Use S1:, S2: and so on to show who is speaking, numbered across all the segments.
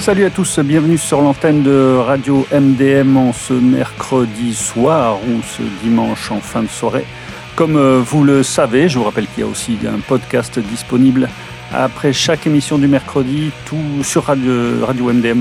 S1: Salut à tous, bienvenue sur l'antenne de Radio MDM en ce mercredi soir ou ce dimanche en fin de soirée. Comme vous le savez, je vous rappelle qu'il y a aussi un podcast disponible après chaque émission du mercredi, tout sur Radio MDM,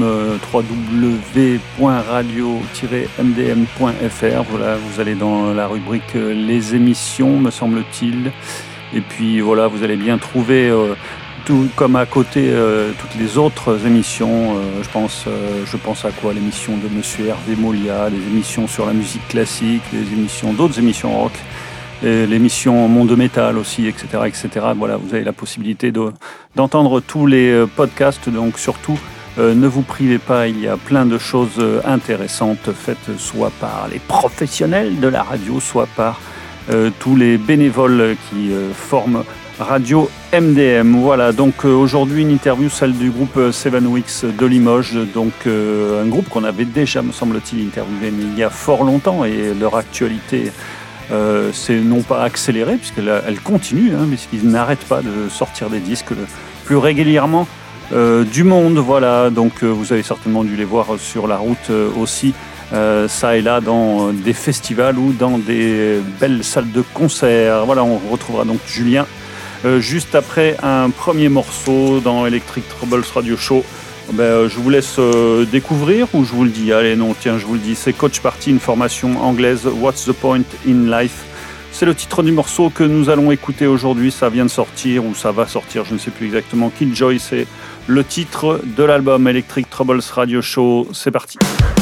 S1: www.radio-mdm.fr. Voilà, vous allez dans la rubrique les émissions, me semble-t-il. Et puis voilà, vous allez bien trouver tout comme à côté toutes les autres émissions. Je pense à quoi? L'émission de Monsieur Hervé Molia, les émissions sur la musique classique, d'autres émissions rock. L'émission Monde Métal aussi, etc., etc. Voilà, vous avez la possibilité d'entendre tous les podcasts, donc surtout, ne vous privez pas, il y a plein de choses intéressantes faites soit par les professionnels de la radio, soit par tous les bénévoles qui forment Radio MDM. Voilà, donc aujourd'hui une interview, celle du groupe Seven Weeks de Limoges, donc un groupe qu'on avait déjà, me semble-t-il, interviewé mais il y a fort longtemps, et leur actualité c'est non pas accéléré, puisqu'elle continue, puisqu'ils n'arrêtent pas de sortir des disques le plus régulièrement du monde. Voilà, donc vous avez certainement dû les voir sur la route aussi, ça et là, dans des festivals ou dans des belles salles de concert. Voilà, on retrouvera donc Julien juste après un premier morceau dans Electric Troubles Radio Show. Je vous laisse découvrir, ou je vous le dis? Allez, non, tiens, je vous le dis. C'est Coach Party, une formation anglaise. What's the point in life? C'est le titre du morceau que nous allons écouter aujourd'hui. Ça vient de sortir, ou ça va sortir, je ne sais plus exactement. Killjoy, c'est le titre de l'album Electric Troubles Radio Show. C'est parti.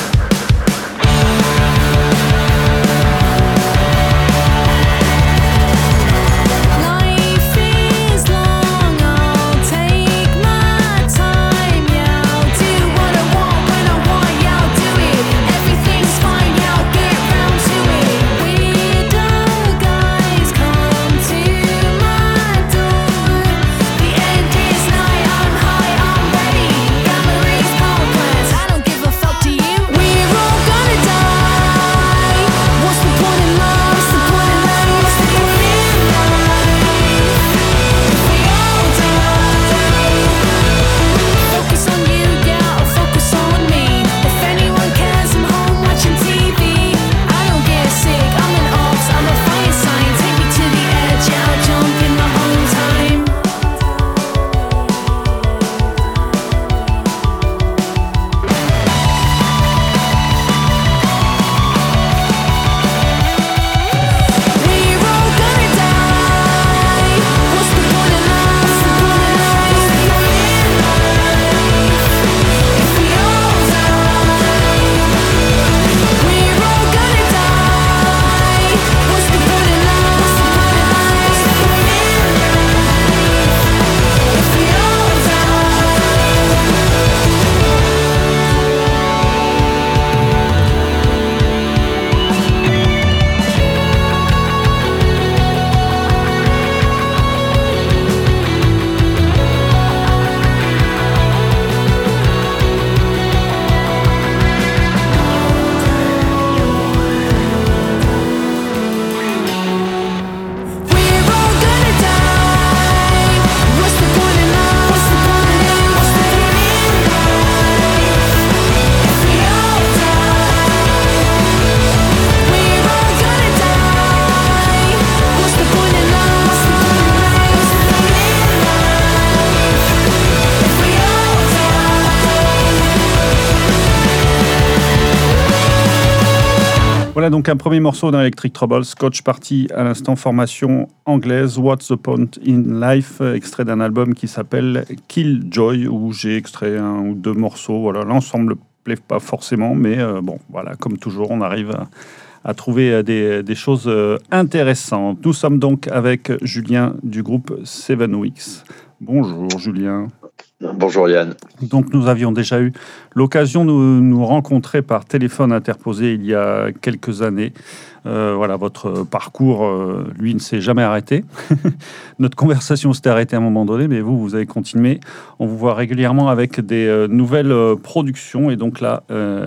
S1: Voilà donc un premier morceau dans Electric Troubles, Coach Party, à l'instant, formation anglaise, What's the Point in Life, extrait d'un album qui s'appelle Killjoy, où j'ai extrait un ou deux morceaux. Voilà, l'ensemble ne plaît pas forcément, mais bon, voilà, comme toujours, on arrive à trouver des choses intéressantes. Nous sommes donc avec Julien du groupe Seven Weeks. Bonjour Julien.
S2: Bonjour Yann.
S1: Donc nous avions déjà eu l'occasion de nous rencontrer par téléphone interposé il y a quelques années. Voilà, votre parcours, lui, ne s'est jamais arrêté. Notre conversation s'était arrêtée à un moment donné, mais vous avez continué. On vous voit régulièrement avec des nouvelles productions, et donc là,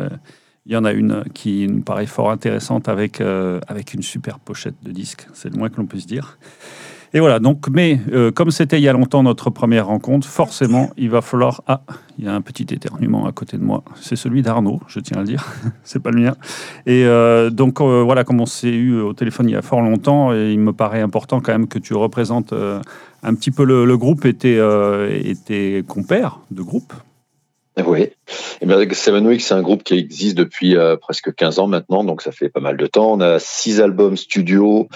S1: il y en a une qui nous paraît fort intéressante avec une super pochette de disque. C'est le moins que l'on puisse dire. Et voilà, donc, mais comme c'était il y a longtemps notre première rencontre, forcément, il va falloir... Ah, il y a un petit éternuement à côté de moi. C'est celui d'Arnaud, je tiens à le dire. C'est pas le mien. Et donc, voilà, comme on s'est eu au téléphone il y a fort longtemps, et il me paraît important quand même que tu représentes un petit peu le groupe et tes compères de groupe.
S2: Oui. Eh bien, Seven Weeks, c'est un groupe qui existe depuis presque 15 ans maintenant, donc ça fait pas mal de temps. On a 6 albums studio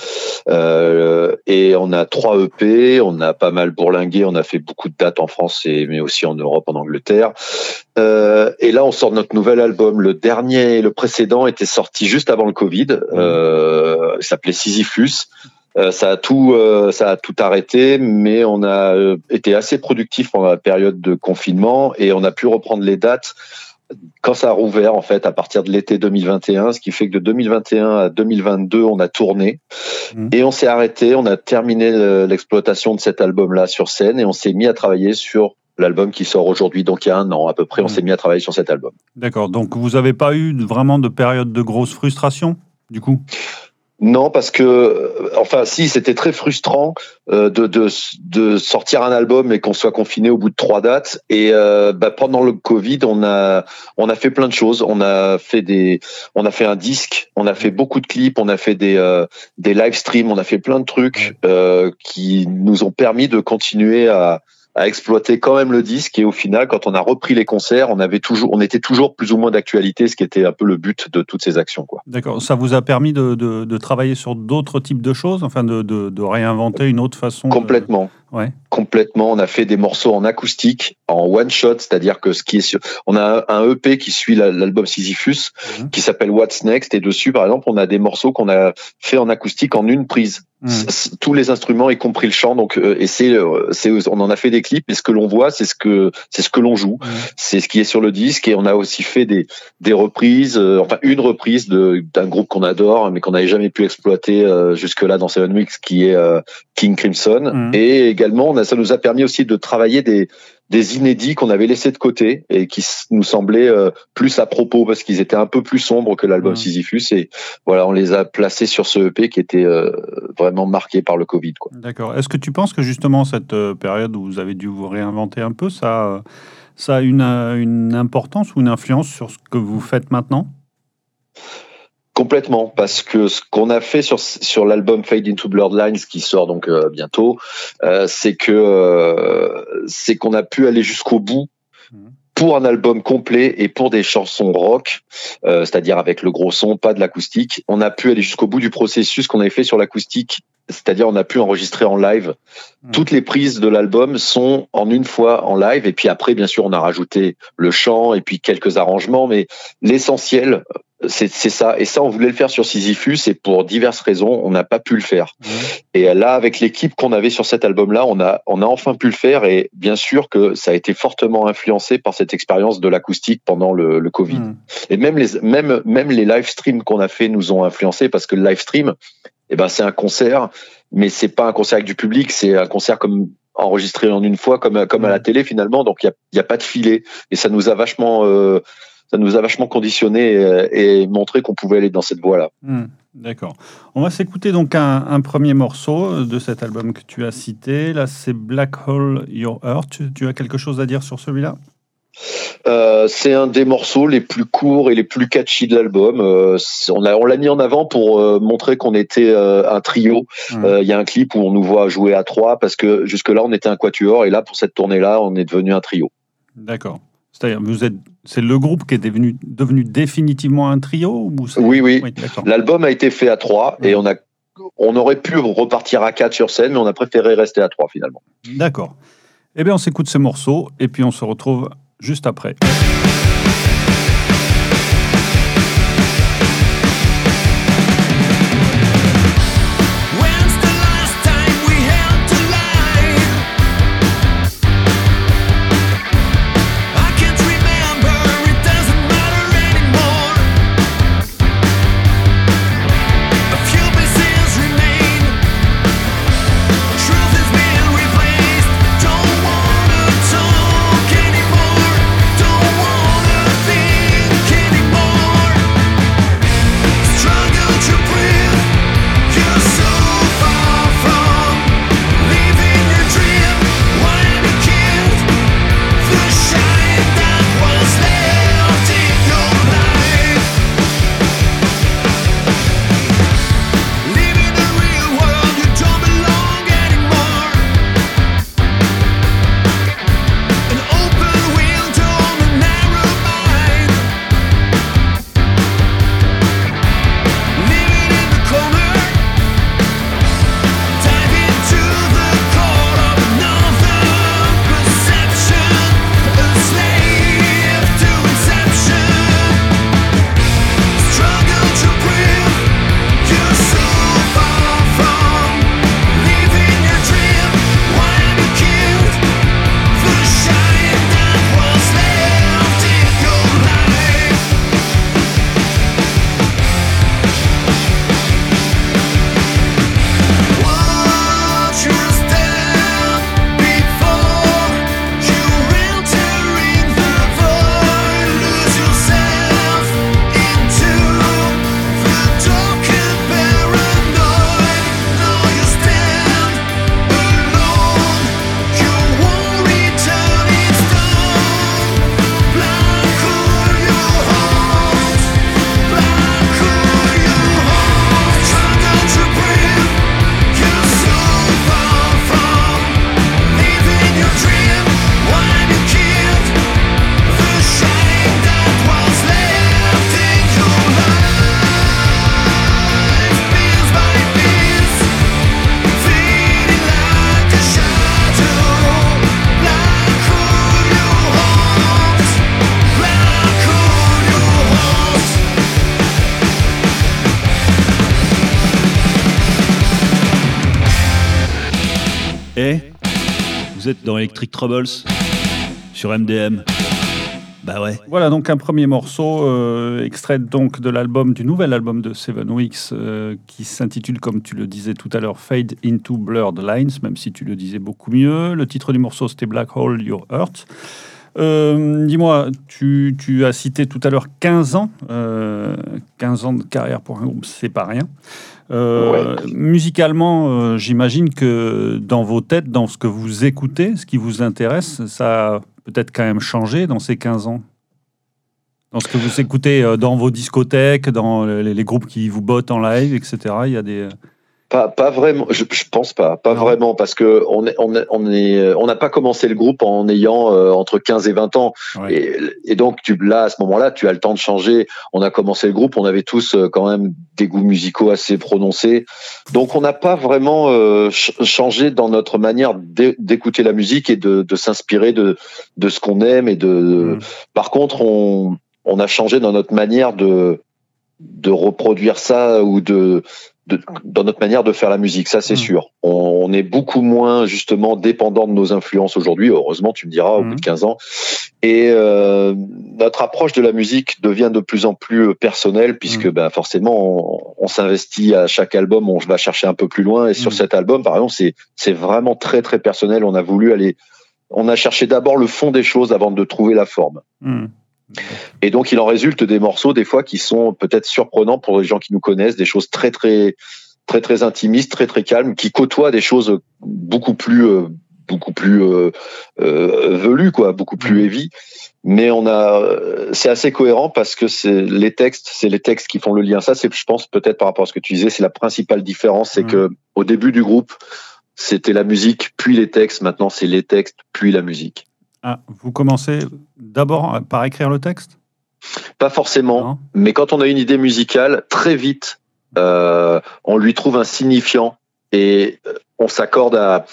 S2: et on a 3 EP. On a pas mal bourlingué, on a fait beaucoup de dates en France, mais aussi en Europe, en Angleterre. Et là, on sort notre nouvel album. Le précédent était sorti juste avant le Covid. Il s'appelait Sisyphus. Ça a tout arrêté, mais on a été assez productif pendant la période de confinement et on a pu reprendre les dates quand ça a rouvert en fait à partir de l'été 2021, ce qui fait que de 2021 à 2022 on a tourné et on s'est arrêté, on a terminé l'exploitation de cet album-là sur scène et on s'est mis à travailler sur l'album qui sort aujourd'hui, donc il y a 1 an à peu près, on s'est mis à travailler sur cet album.
S1: D'accord, donc vous n'avez pas eu vraiment de période de grosse frustration du coup ?
S2: Non, parce que, enfin, si, c'était très frustrant de sortir un album et qu'on soit confiné au bout de 3 dates. Et pendant le Covid, on a fait plein de choses. On a fait un disque, on a fait beaucoup de clips, on a fait des live streams, on a fait plein de trucs qui nous ont permis de continuer à exploiter quand même le disque et au final, quand on a repris les concerts, on était toujours plus ou moins d'actualité, ce qui était un peu le but de toutes ces actions, quoi.
S1: D'accord. Ça vous a permis de travailler sur d'autres types de choses, enfin de réinventer une autre façon.
S2: Complètement.
S1: Ouais.
S2: Complètement. On a fait des morceaux en acoustique, en one shot, c'est-à-dire que on a un EP qui suit l'album Sisyphus, qui s'appelle What's Next, et dessus, par exemple, on a des morceaux qu'on a fait en acoustique en une prise. Tous les instruments, y compris le chant, donc on en a fait des clips, et ce que l'on voit, c'est ce que l'on joue, c'est ce qui est sur le disque, et on a aussi fait des reprises, une reprise d'un groupe qu'on adore, mais qu'on n'avait jamais pu exploiter jusque-là dans Seven Weeks, qui est King Crimson, et également ça nous a permis aussi de travailler des inédits qu'on avait laissés de côté et qui nous semblaient plus à propos parce qu'ils étaient un peu plus sombres que l'album Sisyphus, et voilà, on les a placés sur ce EP qui était vraiment marqué par le Covid, quoi.
S1: D'accord. Est-ce que tu penses que justement cette période où vous avez dû vous réinventer un peu, ça a une importance ou une influence sur ce que vous faites maintenant ?
S2: Complètement, parce que ce qu'on a fait sur l'album Fade into Bloodlines qui sort donc bientôt, c'est qu'on a pu aller jusqu'au bout pour un album complet et pour des chansons rock, c'est-à-dire avec le gros son, pas de l'acoustique. On a pu aller jusqu'au bout du processus qu'on avait fait sur l'acoustique, c'est-à-dire on a pu enregistrer en live. Toutes les prises de l'album sont en une fois en live, et puis après, bien sûr, on a rajouté le chant et puis quelques arrangements, mais l'essentiel, c'est ça. Et ça, on voulait le faire sur Sisyphus, et pour diverses raisons, on n'a pas pu le faire. Et là, avec l'équipe qu'on avait sur cet album-là, on a enfin pu le faire, et bien sûr que ça a été fortement influencé par cette expérience de l'acoustique pendant le Covid. Et même les live streams qu'on a fait nous ont influencé, parce que le live stream, c'est un concert, mais c'est pas un concert avec du public, c'est un concert comme enregistré en une fois, comme à la télé finalement. Donc il y a pas de filet, et ça nous a vachement conditionné et montré qu'on pouvait aller dans cette voie-là.
S1: D'accord. On va s'écouter donc un premier morceau de cet album que tu as cité. Là, c'est Black Hole Your Heart. Tu as quelque chose à dire sur celui-là ?
S2: C'est un des morceaux les plus courts et les plus catchy de l'album. On l'a mis en avant pour montrer qu'on était un trio. Il y a un clip où on nous voit jouer à 3, parce que jusque-là on était un quatuor, et là pour cette tournée-là on est devenu un trio.
S1: D'accord. C'est-à-dire, c'est le groupe qui est devenu définitivement un trio ou
S2: Oui, l'album a été fait à 3 et on aurait pu repartir à 4 sur scène, mais on a préféré rester à 3 finalement.
S1: D'accord. Eh bien, on s'écoute ces morceaux et puis on se retrouve juste après.
S3: Don't wanna talk anymore. Don't want Vous êtes dans Electric Troubles sur MDM. Bah ouais.
S1: Voilà donc un premier morceau extrait donc de l'album, du nouvel album de Seven Weeks qui s'intitule, comme tu le disais tout à l'heure, Fade into Blurred Lines, même si tu le disais beaucoup mieux. Le titre du morceau c'était Black Hole Your Heart. Dis-moi, tu as cité tout à l'heure 15 ans. 15 ans de carrière pour un groupe, c'est pas rien.
S2: Ouais.
S1: Musicalement, j'imagine que dans vos têtes, dans ce que vous écoutez, ce qui vous intéresse, ça a peut-être quand même changé dans ces 15 ans. Dans ce que vous écoutez dans vos discothèques, dans les groupes qui vous bottent en live, etc. Il y a des...
S2: Pas vraiment, je pense pas vraiment, parce que on n'a pas commencé le groupe en ayant entre 15 et 20 ans. Ouais. Et donc là, à ce moment-là, tu as le temps de changer. On a commencé le groupe, on avait tous quand même des goûts musicaux assez prononcés. Donc on n'a pas vraiment changé dans notre manière d'écouter la musique et de s'inspirer de ce qu'on aime et Par contre, on a changé dans notre manière de reproduire ça ou dans notre manière de faire la musique, ça c'est sûr. On est beaucoup moins justement dépendant de nos influences aujourd'hui, heureusement tu me diras, au bout de 15 ans. Et notre approche de la musique devient de plus en plus personnelle, puisque forcément on s'investit à chaque album, on va chercher un peu plus loin. Et sur cet album, par exemple, c'est vraiment très très personnel. On a cherché d'abord le fond des choses avant de trouver la forme. Et donc, il en résulte des morceaux, des fois, qui sont peut-être surprenants pour les gens qui nous connaissent, des choses très, très, très, très intimistes, très, très calmes, qui côtoient des choses beaucoup plus velues, quoi, beaucoup plus heavy. Mais c'est assez cohérent parce que c'est les textes qui font le lien. Ça, c'est, je pense, peut-être par rapport à ce que tu disais, c'est la principale différence, c'est que au début du groupe, c'était la musique, puis les textes. Maintenant, c'est les textes, puis la musique.
S1: Ah, vous commencez d'abord par écrire le texte ?
S2: Pas forcément, mais quand on a une idée musicale, très vite, on lui trouve un signifiant et on s'accorde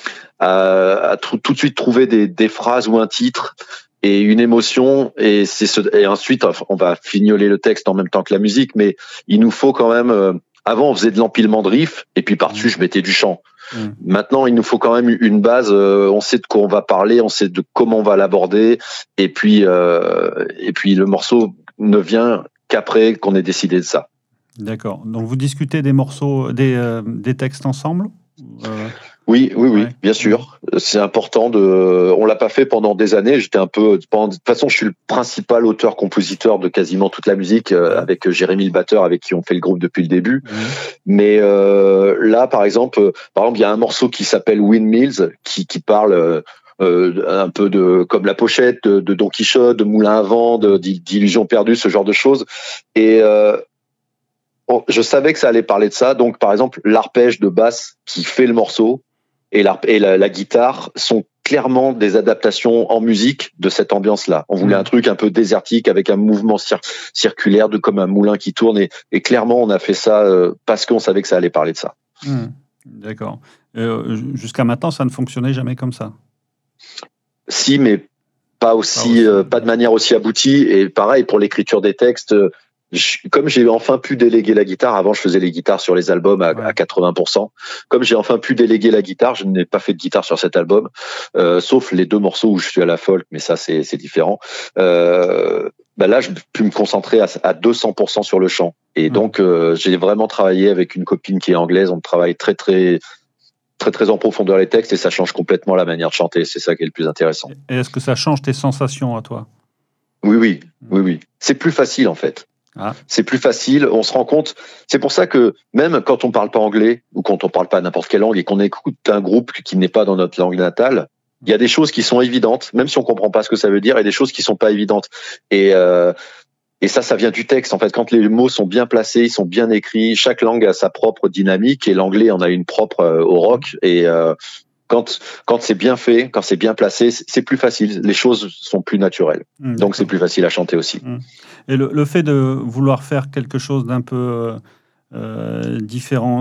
S2: à tout de suite trouver des phrases ou un titre et une émotion, et ensuite on va fignoler le texte en même temps que la musique, mais il nous faut quand même... avant, on faisait de l'empilement de riffs et puis par-dessus, je mettais du chant. Maintenant, il nous faut quand même une base. On sait de quoi on va parler, on sait de comment on va l'aborder, et puis le morceau ne vient qu'après qu'on ait décidé de ça.
S1: D'accord. Donc vous discutez des morceaux, des textes ensemble ?
S2: Oui, bien sûr. C'est important on l'a pas fait pendant des années. De toute façon, je suis le principal auteur-compositeur de quasiment toute la musique, avec Jérémy le batteur, avec qui on fait le groupe depuis le début. Mais là, par exemple, il y a un morceau qui s'appelle Windmills, qui parle un peu comme la pochette de Don Quichotte, de Moulin à vent, d'Illusions perdues, ce genre de choses. Et je savais que ça allait parler de ça. Donc, par exemple, l'arpège de basse qui fait le morceau et la guitare sont clairement des adaptations en musique de cette ambiance-là. On voulait un truc un peu désertique avec un mouvement circulaire comme un moulin qui tourne. Et clairement, on a fait ça parce qu'on savait que ça allait parler de ça.
S1: D'accord. Jusqu'à maintenant, ça ne fonctionnait jamais comme ça ?
S2: Si, mais pas de manière aussi aboutie. Et pareil, pour l'écriture des textes... Comme j'ai enfin pu déléguer la guitare, avant je faisais les guitares sur les albums à 80%. Comme j'ai enfin pu déléguer la guitare, je n'ai pas fait de guitare sur cet album, sauf les 2 morceaux où je suis à la folk, mais ça c'est différent. Là, je peux me concentrer à 200% sur le chant. Et donc j'ai vraiment travaillé avec une copine qui est anglaise. On travaille très très très très en profondeur les textes et ça change complètement la manière de chanter. C'est ça qui est le plus intéressant.
S1: Et est-ce que ça change tes sensations à toi ?
S2: Oui. C'est plus facile en fait. C'est plus facile, on se rend compte. C'est pour ça que même quand on parle pas anglais ou quand on parle pas n'importe quelle langue et qu'on écoute un groupe qui n'est pas dans notre langue natale, il y a des choses qui sont évidentes, même si on comprend pas ce que ça veut dire, et des choses qui sont pas évidentes. Et ça vient du texte. En fait, quand les mots sont bien placés, ils sont bien écrits, chaque langue a sa propre dynamique et l'anglais en a une propre au rock. Et quand c'est bien fait, quand c'est bien placé, c'est plus facile. Les choses sont plus naturelles. Donc, c'est plus facile à chanter aussi.
S1: Et le fait de vouloir faire quelque chose d'un peu différent,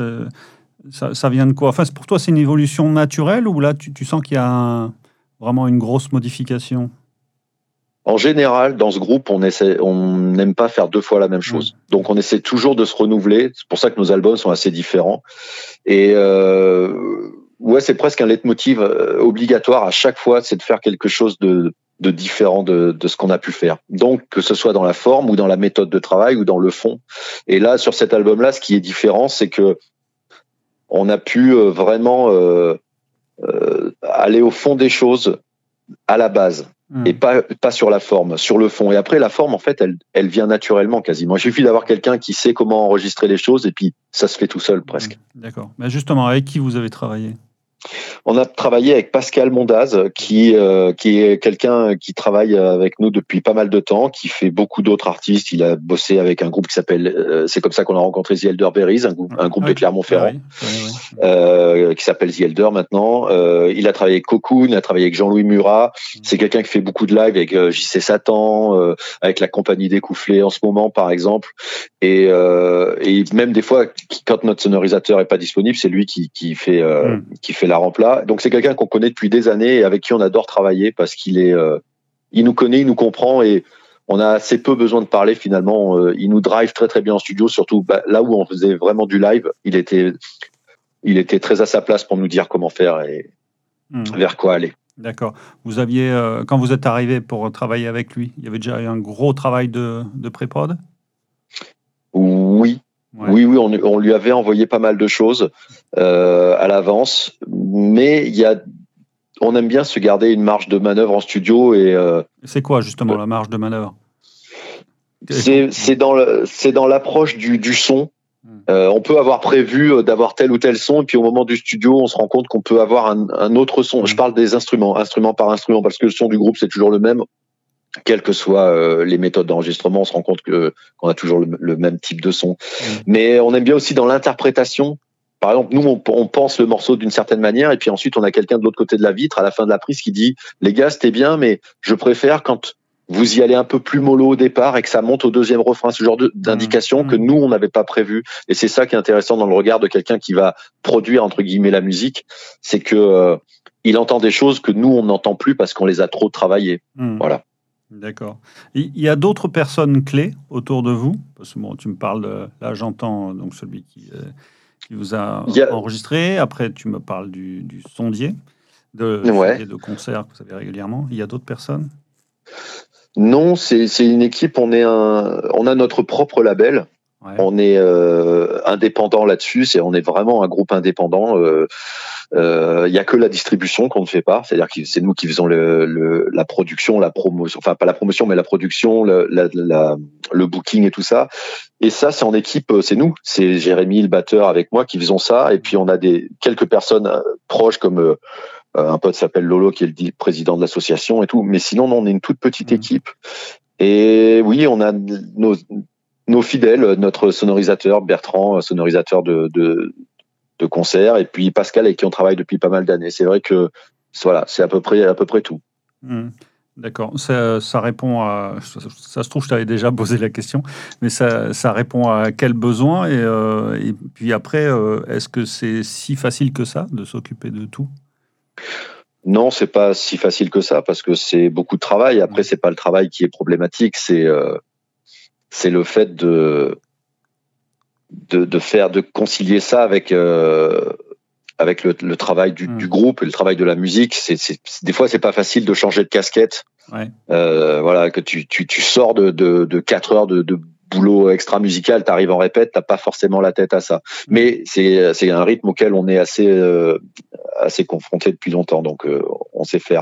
S1: ça vient de quoi ? Enfin, pour toi, c'est une évolution naturelle ou là, tu sens qu'il y a vraiment une grosse modification ?
S2: En général, dans ce groupe, on n'aime pas faire 2 fois la même chose. Donc, on essaie toujours de se renouveler. C'est pour ça que nos albums sont assez différents. Et c'est presque un leitmotiv obligatoire à chaque fois, c'est de faire quelque chose de différent de ce qu'on a pu faire. Donc, que ce soit dans la forme ou dans la méthode de travail ou dans le fond. Et là, sur cet album-là, ce qui est différent, c'est que on a pu vraiment aller au fond des choses à la base et pas sur la forme, sur le fond. Et après, la forme, en fait, elle vient naturellement quasiment. Il suffit d'avoir quelqu'un qui sait comment enregistrer les choses et puis ça se fait tout seul presque.
S1: D'accord. Mais justement, avec qui vous avez travaillé ?
S2: On a travaillé avec Pascal Mondaz, qui est quelqu'un qui travaille avec nous depuis pas mal de temps, qui fait beaucoup d'autres artistes. Il a bossé avec un groupe qui s'appelle, c'est comme ça qu'on a rencontré The Elderberries, un groupe de Clermont-Ferrand, qui s'appelle The Elder maintenant. Il a travaillé avec Cocoon, il a travaillé avec Jean-Louis Murat. C'est quelqu'un qui fait beaucoup de live avec JC Satan, avec la Compagnie Découfflée en ce moment, par exemple. Et même des fois, quand notre sonorisateur est pas disponible, c'est lui qui fait la rempla. Donc c'est quelqu'un qu'on connaît depuis des années et avec qui on adore travailler parce qu'il il nous connaît, il nous comprend et on a assez peu besoin de parler finalement. Il nous drive très très bien en studio, surtout là où on faisait vraiment du live. Il était très à sa place pour nous dire comment faire et vers quoi aller.
S1: D'accord. Vous aviez, quand vous êtes arrivé pour travailler avec lui, il y avait déjà eu un gros travail de pré-prod ?
S2: Oui. Ouais. Oui, on lui avait envoyé pas mal de choses à l'avance, mais on aime bien se garder une marge de manœuvre en studio. Et
S1: c'est quoi justement la marge de manœuvre ?
S2: C'est dans l'approche du son. On peut avoir prévu d'avoir tel ou tel son, et puis au moment du studio, on se rend compte qu'on peut avoir un autre son. Je parle des instrument par instrument, parce que le son du groupe c'est toujours le même. Quelles que soient les méthodes d'enregistrement, on se rend compte qu'on a toujours le même type de son. Mais on aime bien aussi dans l'interprétation. Par exemple, nous, on pense le morceau d'une certaine manière, et puis ensuite, on a quelqu'un de l'autre côté de la vitre, à la fin de la prise, qui dit « Les gars, c'était bien, mais je préfère quand vous y allez un peu plus mollo au départ et que ça monte au deuxième refrain. » Ce genre d'indication que nous, on n'avait pas prévu. Et c'est ça qui est intéressant dans le regard de quelqu'un qui va produire, entre guillemets, la musique. C'est que il entend des choses que nous, on n'entend plus parce qu'on les a trop travaillées. Voilà.
S1: D'accord. Il y a d'autres personnes clés autour de vous ? Parce que bon, tu me parles, là j'entends donc celui qui vous a enregistré. Après, tu me parles du sondier, de concert que vous avez régulièrement. Il y a d'autres personnes ?
S2: Non, c'est une équipe. On a notre propre label. Ouais. On est indépendant là-dessus. On est vraiment un groupe indépendant. Il y a que la distribution qu'on ne fait pas, c'est-à-dire que c'est nous qui faisons la production, la promotion, enfin pas la promotion mais la production, le booking et tout ça. Et ça c'est en équipe, c'est nous, c'est Jérémy le batteur avec moi qui faisons ça. Et puis on a quelques personnes proches comme un pote s'appelle Lolo qui est le président de l'association et tout. Mais sinon on est une toute petite équipe. Et oui, on a nos fidèles, notre sonorisateur Bertrand, sonorisateur de concert, et puis Pascal avec qui on travaille depuis pas mal d'années. C'est vrai que voilà, c'est à peu près tout.
S1: D'accord. Ça répond à... Ça se trouve, je t'avais déjà posé la question, mais ça répond à quel besoin et puis après, est-ce que c'est si facile que ça de s'occuper de tout ?
S2: Non, c'est pas si facile que ça parce que c'est beaucoup de travail. Après, c'est pas le travail qui est problématique, c'est le fait de concilier ça avec le travail du groupe et le travail de la musique. Des fois c'est pas facile de changer de casquette. Ouais. Voilà, que tu sors de 4 heures de boulot extra musical, t'arrives en répète, t'as pas forcément la tête à ça. Mais c'est un rythme auquel on est assez confronté depuis longtemps, donc on sait faire.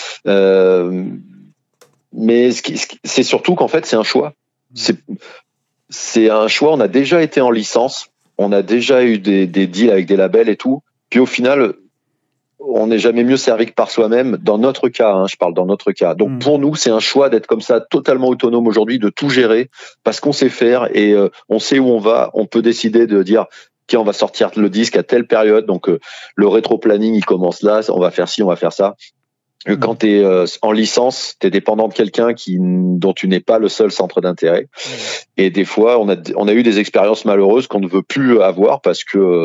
S2: Mais c'est surtout qu'en fait c'est un choix. C'est un choix, on a déjà été en licence, on a déjà eu des deals avec des labels et tout, puis au final, on n'est jamais mieux servi que par soi-même, dans notre cas, je parle dans notre cas. Donc pour nous, c'est un choix d'être comme ça, totalement autonome aujourd'hui, de tout gérer, parce qu'on sait faire et on sait où on va, on peut décider de dire, on va sortir le disque à telle période, donc le rétro-planning, il commence là, on va faire ci, on va faire ça. Quand tu es en licence, tu es dépendant de quelqu'un dont tu n'es pas le seul centre d'intérêt. Et des fois, on a eu des expériences malheureuses qu'on ne veut plus avoir parce que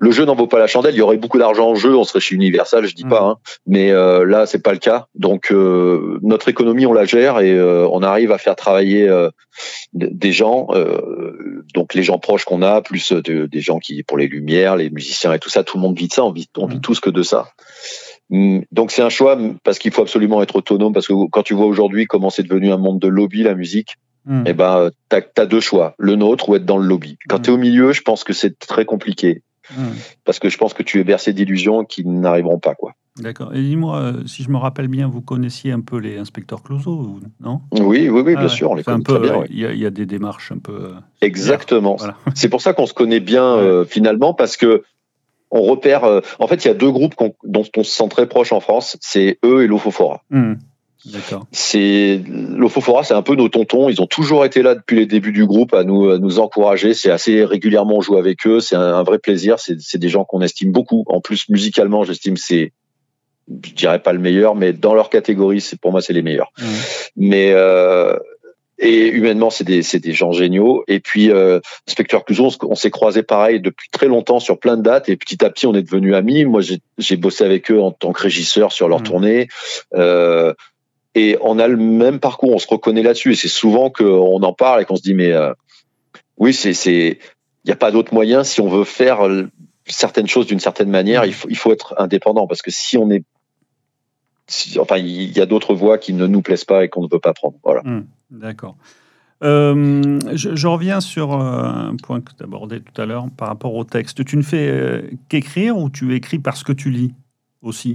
S2: le jeu n'en vaut pas la chandelle. Il y aurait beaucoup d'argent en jeu, on serait chez Universal, je dis pas, hein. Mais là, c'est pas le cas. Donc, notre économie, on la gère et on arrive à faire travailler des gens, donc les gens proches qu'on a, plus des gens qui, pour les lumières, les musiciens et tout ça, tout le monde vit de ça. On vit tous que de ça. Donc c'est un choix parce qu'il faut absolument être autonome, parce que quand tu vois aujourd'hui comment c'est devenu un monde de lobby, la musique, et ben t'as deux choix, le nôtre ou être dans le lobby. Quand t'es au milieu, je pense que c'est très compliqué, parce que je pense que tu es bercé d'illusions qui n'arriveront pas, quoi.
S1: D'accord. Et dis-moi, si je me rappelle bien, vous connaissiez un peu les inspecteurs Clouseau, non?
S2: Oui, bien sûr, on les connaît très bien.
S1: Il y a des démarches un peu...
S2: Exactement. Voilà. C'est pour ça qu'on se connaît bien finalement, parce que on repère. En fait, il y a deux groupes dont on se sent très proche en France, c'est eux et l'Ofofora.
S1: D'accord.
S2: L'Ofofora, c'est un peu nos tontons. Ils ont toujours été là depuis les débuts du groupe à nous encourager. C'est assez régulièrement on joue avec eux. C'est un vrai plaisir. C'est des gens qu'on estime beaucoup. En plus, musicalement, j'estime je dirais pas le meilleur, mais dans leur catégorie, pour moi, c'est les meilleurs. Mais et humainement, c'est des gens géniaux. Et puis, Inspecteur Clouseau, on s'est croisés pareil depuis très longtemps sur plein de dates. Et petit à petit, on est devenus amis. Moi, j'ai bossé avec eux en tant que régisseur sur leur tournée. Et on a le même parcours. On se reconnaît là-dessus. Et c'est souvent qu'on en parle et qu'on se dit, mais oui, il n'y a pas d'autre moyen. Si on veut faire certaines choses d'une certaine manière, il faut être indépendant. Parce que si on est... Enfin, il y a d'autres voies qui ne nous plaisent pas et qu'on ne peut pas prendre. Voilà.
S1: D'accord. Je reviens sur un point que tu abordais tout à l'heure par rapport au texte. Tu ne fais qu'écrire ou tu écris parce que tu lis aussi?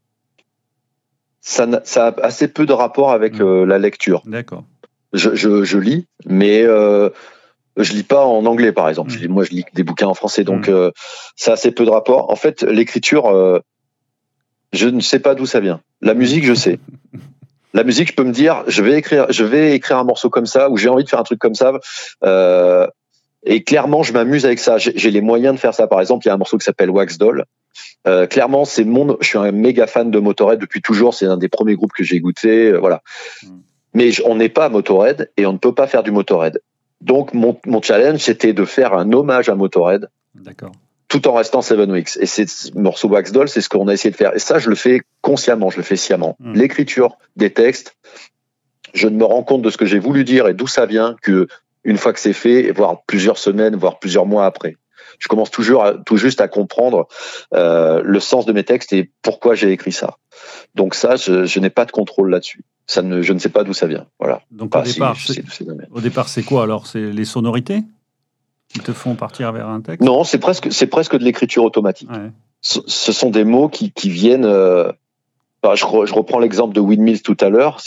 S2: Ça a assez peu de rapport avec la lecture.
S1: D'accord.
S2: Je lis, mais je lis pas en anglais, par exemple. Moi, je lis des bouquins en français, donc ça a assez peu de rapport. En fait, l'écriture, je ne sais pas d'où ça vient. La musique, je sais. La musique, je peux me dire, je vais écrire un morceau comme ça, ou j'ai envie de faire un truc comme ça. Et clairement, je m'amuse avec ça. J'ai les moyens de faire ça. Par exemple, il y a un morceau qui s'appelle Wax Doll. Clairement, je suis un méga fan de Motörhead depuis toujours. C'est un des premiers groupes que j'ai goûté. Voilà. Mais on n'est pas Motörhead et on ne peut pas faire du Motörhead. Donc, mon challenge, c'était de faire un hommage à Motörhead.
S1: D'accord.
S2: Tout en restant Seven Weeks. Et ce morceau Wax Doll, c'est ce qu'on a essayé de faire. Et ça, je le fais consciemment, je le fais sciemment. L'écriture des textes, je me rends compte de ce que j'ai voulu dire et d'où ça vient une fois que c'est fait, voire plusieurs semaines, voire plusieurs mois après. Je commence tout juste à comprendre le sens de mes textes et pourquoi j'ai écrit ça. Donc ça, je n'ai pas de contrôle là-dessus. Je ne sais pas d'où ça vient. Voilà.
S1: Donc au départ, c'est quoi alors? C'est les sonorités qui te font partir vers un texte?
S2: Non, c'est presque de l'écriture automatique. Ouais. Ce sont des mots qui viennent... je reprends l'exemple de Windmills tout à l'heure.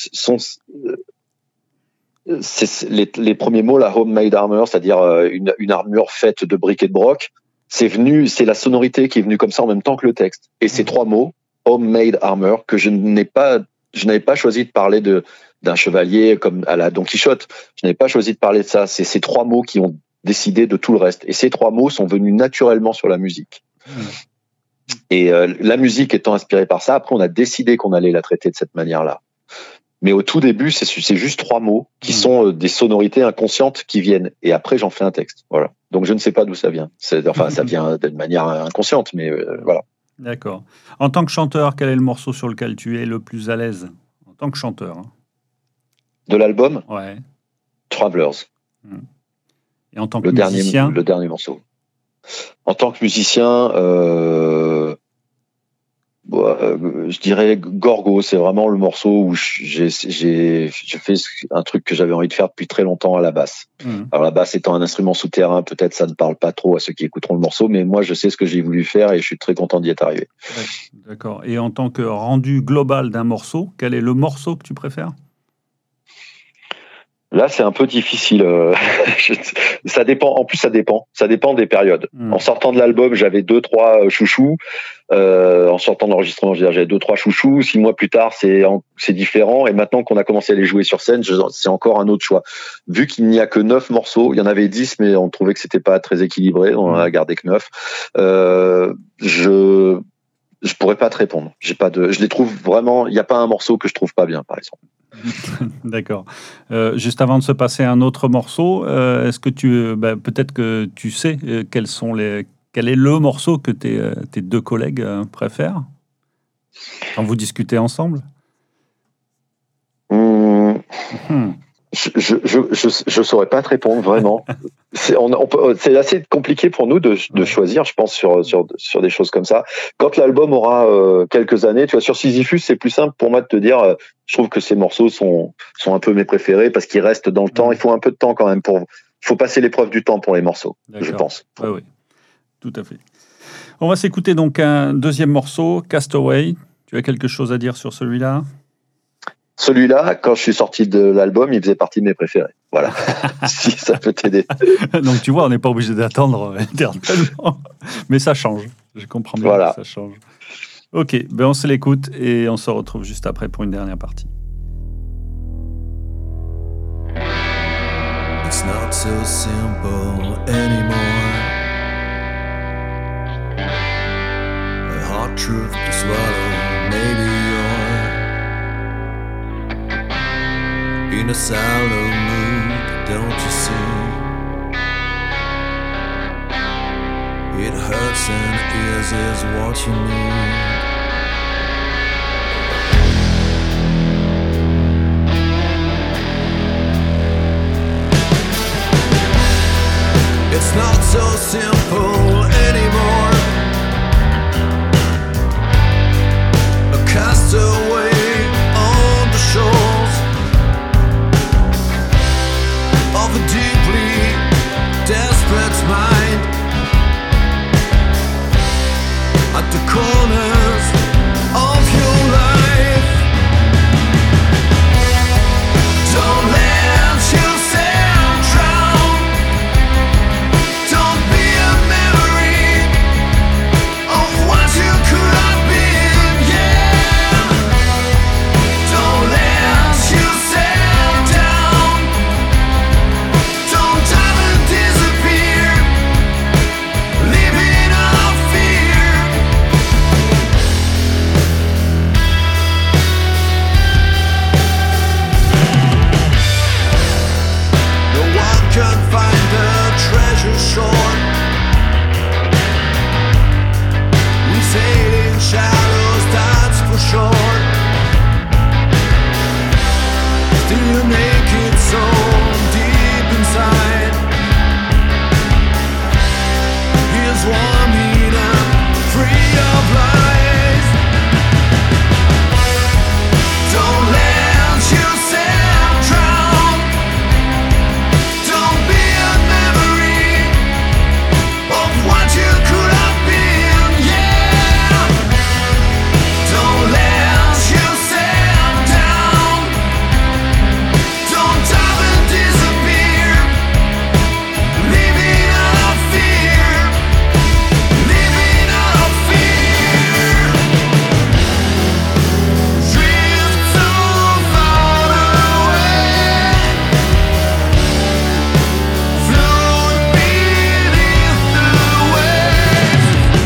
S2: C'est les premiers mots, la homemade armor, c'est-à-dire une armure faite de briques et de broc. C'est la sonorité qui est venue comme ça en même temps que le texte. Et ces trois mots, homemade armor, que je n'avais pas choisi de parler d'un chevalier comme à la Don Quichotte. Je n'avais pas choisi de parler de ça. C'est ces trois mots qui ont décider de tout le reste. Et ces trois mots sont venus naturellement sur la musique. Et la musique étant inspirée par ça, après on a décidé qu'on allait la traiter de cette manière-là. Mais au tout début, c'est juste trois mots qui sont des sonorités inconscientes qui viennent. Et après, j'en fais un texte. Voilà. Donc je ne sais pas d'où ça vient. Ça vient d'une manière inconsciente, mais voilà.
S1: D'accord. En tant que chanteur, quel est le morceau sur lequel tu es le plus à l'aise? En tant que chanteur.
S2: De l'album?
S1: Ouais.
S2: Travelers.
S1: Et en tant que musicien,
S2: le dernier morceau. En tant que musicien, je dirais Gorgo. C'est vraiment le morceau où j'ai fait un truc que j'avais envie de faire depuis très longtemps à la basse. Alors la basse étant un instrument souterrain, peut-être ça ne parle pas trop à ceux qui écouteront le morceau, mais moi je sais ce que j'ai voulu faire et je suis très content d'y être arrivé.
S1: D'accord. Et en tant que rendu global d'un morceau, quel est le morceau que tu préfères?
S2: Là, c'est un peu difficile. Ça dépend. En plus, ça dépend. Ça dépend des périodes. En sortant de l'album, j'avais 2-3 chouchous. En sortant de l'enregistrement, j'avais 2-3 chouchous. 6 mois plus tard, c'est différent. Et maintenant qu'on a commencé à les jouer sur scène, c'est encore un autre choix. Vu qu'il n'y a que 9 morceaux, il y en avait 10, mais on trouvait que c'était pas très équilibré. On en a gardé que 9. Je pourrais pas te répondre. Je les trouve vraiment. Il n'y a pas un morceau que je trouve pas bien, par exemple.
S1: D'accord. Juste avant de se passer à un autre morceau, est-ce que peut-être que tu sais quels sont Quel est le morceau que tes deux collègues préfèrent quand vous discutez ensemble?
S2: Je saurais pas te répondre vraiment. C'est assez compliqué pour nous de choisir, je pense, sur des choses comme ça. Quand l'album aura quelques années, tu vois, sur Sisyphus, c'est plus simple pour moi de te dire. Je trouve que ces morceaux sont un peu mes préférés parce qu'ils restent dans le temps. Il faut un peu de temps quand même il faut passer l'épreuve du temps pour les morceaux, je pense.
S1: Oui, tout à fait. On va s'écouter donc un deuxième morceau, Castaway. Tu as quelque chose à dire sur celui-là?
S2: Celui-là, quand je suis sorti de l'album, il faisait partie de mes préférés. Voilà, si ça peut t'aider.
S1: Donc tu vois, on n'est pas obligé d'attendre éternellement, mais ça change. Je comprends bien que ça change. Ok, on se l'écoute et on se retrouve juste après pour une dernière partie.
S4: It's not so simple anymore. A hard truth to swallow, maybe you're in a shallow mood, don't you see? It hurts and ears is what you need. It's not so simple anymore. A castaway on the shores of a deeply desperate mind, at the corners of your life. Don't let yourself drown. Don't be a memory of what you could have been, yeah. Don't let yourself down. Don't ever disappear, living out of fear. No one can find the treasure shore. We sail in shadows, that's for sure. Still naked soul deep inside. Here's one meaning, free of lies. Don't let yourself drown. Don't be a memory of what you could have been, yeah. Don't let yourself down. Don't ever disappear, living out of fear, living out of fear. Drift so far away, float beneath the waves,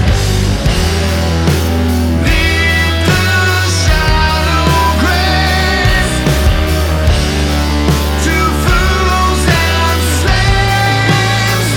S4: leave the shallow graves to fools and slaves.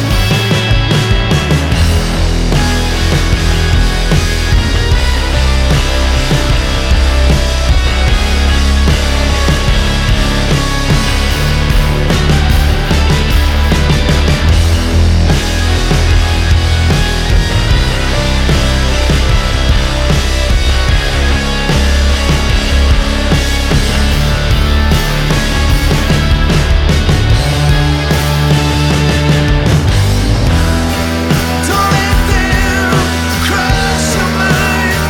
S4: Don't let them crush your mind.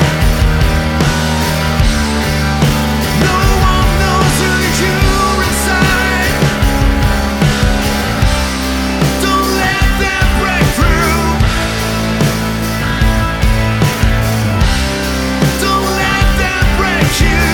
S4: No one knows who you're inside. Don't let them break through. Don't let them break you.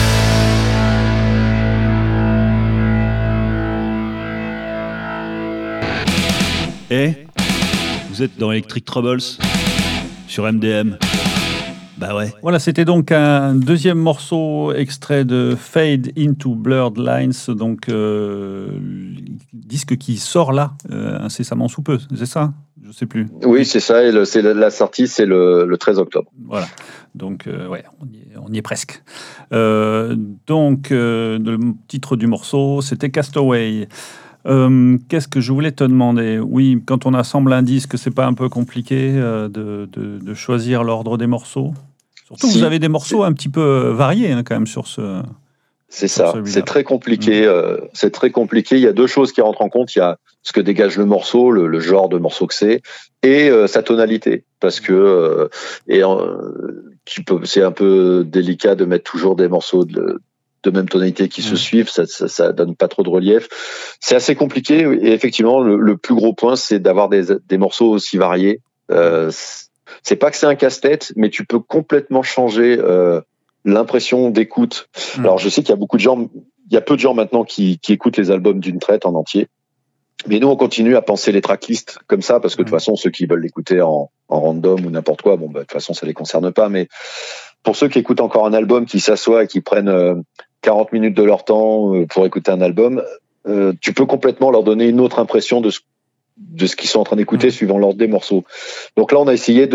S3: Et vous êtes dans Electric Troubles sur MDM. Bah ouais.
S1: Voilà, c'était donc un deuxième morceau extrait de Fade into Blurred Lines, donc disque qui sort là, incessamment sous peu, c'est ça? Je sais plus.
S2: Oui, c'est ça. Et la sortie, c'est le 13 octobre.
S1: Voilà. Donc, ouais, on y est presque. Donc, le titre du morceau, c'était Castaway. Qu'est-ce que je voulais te demander? Oui, quand on assemble un disque, c'est pas un peu compliqué de choisir l'ordre des morceaux? Surtout,
S2: Si,
S1: vous avez des morceaux un petit peu variés quand même sur ce.
S2: c'est
S1: sur
S2: ça.
S1: celui-là.
S2: C'est très compliqué. C'est très compliqué. Il y a deux choses qui rentrent en compte. Il y a ce que dégage le morceau, le genre de morceau que c'est, et sa tonalité. Parce que c'est un peu délicat de mettre toujours des morceaux de même tonalité qui se suivent, ça donne pas trop de relief. C'est assez compliqué et effectivement le plus gros point c'est d'avoir des morceaux aussi variés. C'est pas que c'est un casse-tête, mais tu peux complètement changer l'impression d'écoute. Alors je sais qu'il y a peu de gens maintenant qui écoutent les albums d'une traite en entier. Mais nous, on continue à penser les tracklists comme ça, parce que de toute façon, ceux qui veulent l'écouter en random ou n'importe quoi, de toute façon, ça les concerne pas. Mais pour ceux qui écoutent encore un album, qui s'assoient et qui prennent 40 minutes de leur temps pour écouter un album, tu peux complètement leur donner une autre impression de ce qu'ils sont en train d'écouter suivant l'ordre des morceaux. Donc là, on a essayé